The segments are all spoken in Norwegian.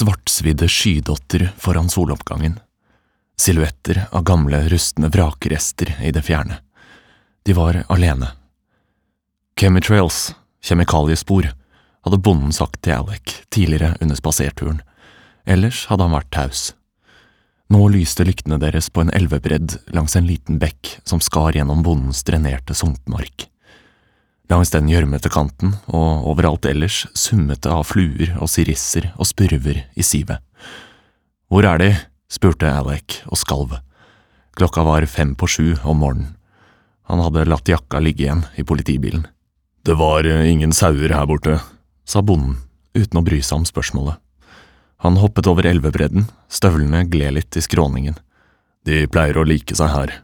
svartsvidde skydotter foran soloppgangen. Silhuetter av gamle, rustne vrakrester i det fjerne. De var alene. Chemitrails, kjemikaliespor, hadde bonden sagt til Alec tidligere under spaserturen. Ellers hadde han vært taus. Nå lyste lyktene deres på en elvebredd langs en liten bekk som skar gjennom bondens drenerte sumpmark. Langs den gjørmete kanten og overalt ellers summet det av fluer og sirisser og spurver i sivet. «Hvor er de?» spurte Alec og skalv. Klokka var 6:05 om morgenen. Han hadde latt jakka ligge igjen i politibilen. «Det var ingen sauer her borte», sa bonden, uten å bry seg om spørsmålet. Han hoppet over elvebredden, støvlene gled litt i skråningen. «De pleier å like seg her.»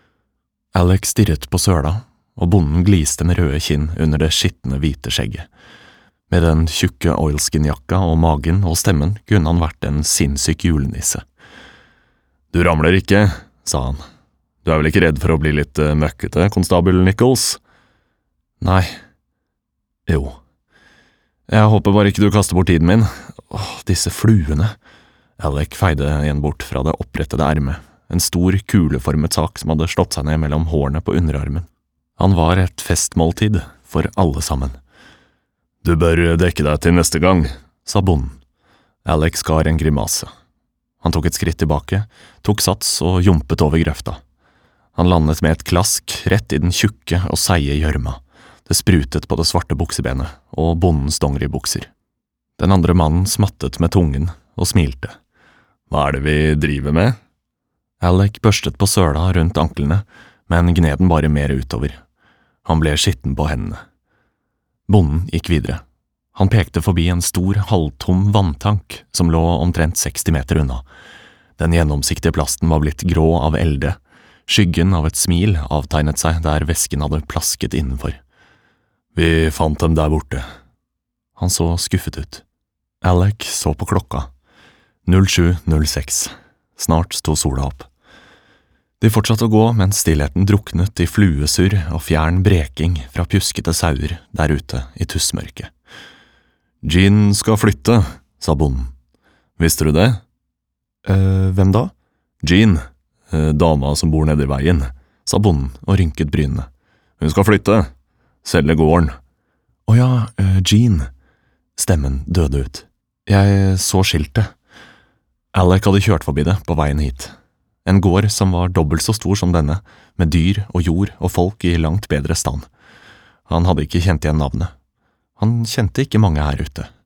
Alec stirret på søla, og bonden gliste med røde kinn under det skittende hvite skjegget. Med den tjukke oilskin-jakka og magen og stemmen kunne han vært en sinnssyk julenisse. «Du ramler ikke», sa han. «Du er vel ikke redd for å bli litt møkkete, konstabel Nichols?» «Nei. Jo. Jeg håper bare ikke du kaster bort tiden min. Disse fluene.» Alec feide en bort fra det opprettede ermet, en stor, kuleformet sak som hadde slått seg ned mellom hårene på underarmen. Han var et festmåltid for alle sammen. «Du bør dekke deg til neste gang», sa bonden. Alec skar en grimase. Han tok et skritt tilbake, tok sats og jumpet over grøfta. Han landet med et klask rett i den tjukke og seige gjørma. Det sprutet på det svarte buksebenet og bondens dongeribukser. Den andre mannen smattet med tungen og smilte. «Hva er det vi driver med?» Alec børstet på søla rundt anklene, men gned den bare mer utover. Han ble skitten på hendene. Bonden gikk videre. Han pekte forbi en stor, halvtom vanntank som lå omtrent 60 meter unna. Den gjennomsiktige plasten var blitt grå av elde. Skyggen av et smil avtegnet seg der væsken hadde plasket innenfor. «Vi fant dem der borte.» Han så skuffet ut. Alec så på klokka. 07:06. Snart sto sola opp. De fortsatte å gå mens stillheten druknet i fluesurr og fjern breking fra pjuskete sauer der ute i tussmørket. «Jean skal flytte», sa bonden. «Visste du det?» Hvem da?» «Jean, dama som bor nede i veien», sa bonden og rynket brynene. «Hun skal flytte. Selge gården.» «Å ja, Jean.» Stemmen døde ut. «Jeg så skiltet.» Alec hadde kjørt forbi det på veien hit. En gård som var dobbelt så stor som denne, med dyr og jord og folk i langt bedre stand. Han hadde ikke kjent igjen navnet. Han kjente ikke mange her ute.